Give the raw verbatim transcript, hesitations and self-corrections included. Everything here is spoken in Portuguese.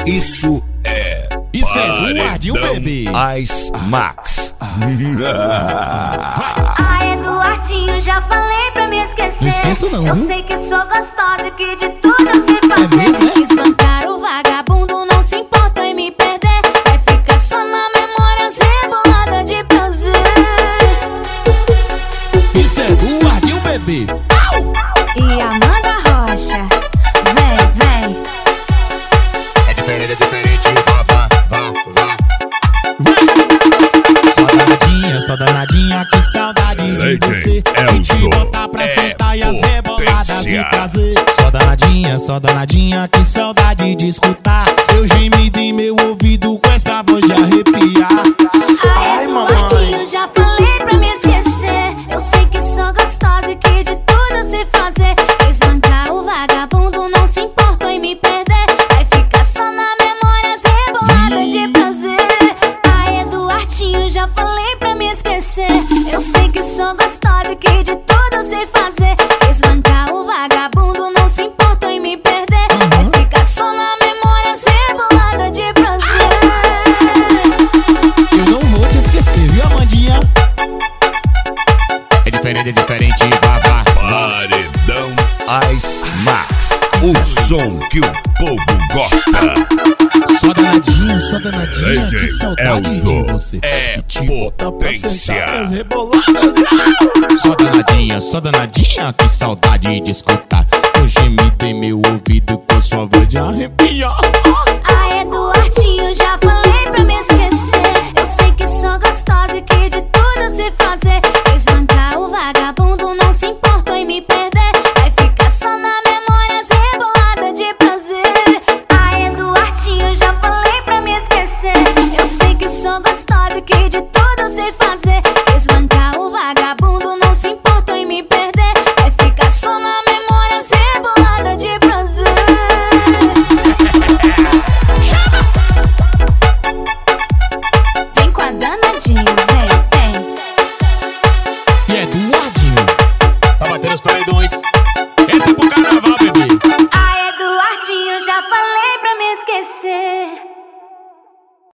Isso é Isso é Eduardinho, bebê. Ice Max. Ah, Eduardinho, já falei pra me esquecer. Não esqueço não, Eu viu? sei que sou gostosa e que de tudo eu sei fazer. É mesmo, é? Espancar o vagabundo, não se importa em me perder. Vai ficar só na memória, rebolada de prazer. Isso é Eduardinho, bebê. E Amanda Rocha, vem, vem. É diferente, é diferente, vá, vá, vá, vá. Só danadinha, só danadinha, que saudade de Leite, você. Elzo, E te botar pra é sentar e as reboladas de potência. prazer. Só danadinha, só danadinha, que saudade de escutar seu gemido em meu ouvido com essa voz de arrepiar. Ai, Eduardinho, já falei pra me esquecer. Eu sei que sou gostosa e que de tudo eu sei fazer. Espancar o vagabundo, não se importa em me perder. Vai ficar só na memória, rebolada de prazer. Ai, Eduardinho, já falei pra me esquecer. Eu sei que sou gostosa e que de tudo eu sei fazer. Espancar o vagabundo, não se importa em me perder. Vai ficar só na memória, rebolada de prazer. Eu não vou te esquecer, viu, Amandinha? É diferente, é diferente, vá, vá, vá. Paredão Ice Max. O som que o povo gosta. Só danadinha, só danadinha, D J que saudade Elzo de você. é E te botar pra potência. sentar as reboladas. Só danadinha, só danadinha, que saudade de escutar o gemido em meu ouvido com sua voz de arrepiar. Ai, Eduardinho, já falei pra me esquecer. Eu sei que sou gostosa e que de tudo eu sei fazer. Espancar o vagabundo, não se importa em me perder. Vai ficar só na memória, rebolada de prazer. Ai, Eduardinho, já falei pra me esquecer. Eu sei que sou gostosa e que de tudo eu sei fazer. Espancar o vagabundo, não se importa em me perder. Vai ficar só na memória, rebolada de prazer. Vem com a danadinha, vem, vem. E é Eduardinho. Tá batendo os paredões. Esse é pro cara.